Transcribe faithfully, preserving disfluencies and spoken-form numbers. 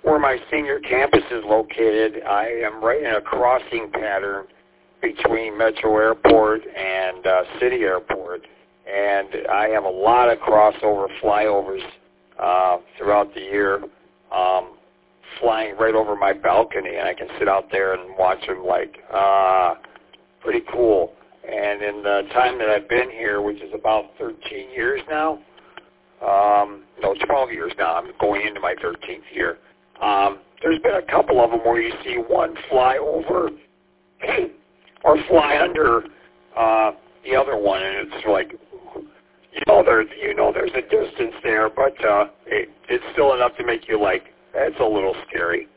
where my senior campus is located, I am right in a crossing pattern between Metro Airport and uh, City Airport, and I have a lot of crossover flyovers uh, throughout the year, um, flying right over my balcony, and I can sit out there and watch them like, uh, pretty cool. And in the time that I've been here, which is about thirteen years now, um, no, twelve years now, I'm going into my thirteenth year, um, there's been a couple of them where you see one fly over or fly under uh, the other one, and it's like, you know, there's you know there's a distance there, but uh, it, it's still enough to make you like, that's a little scary.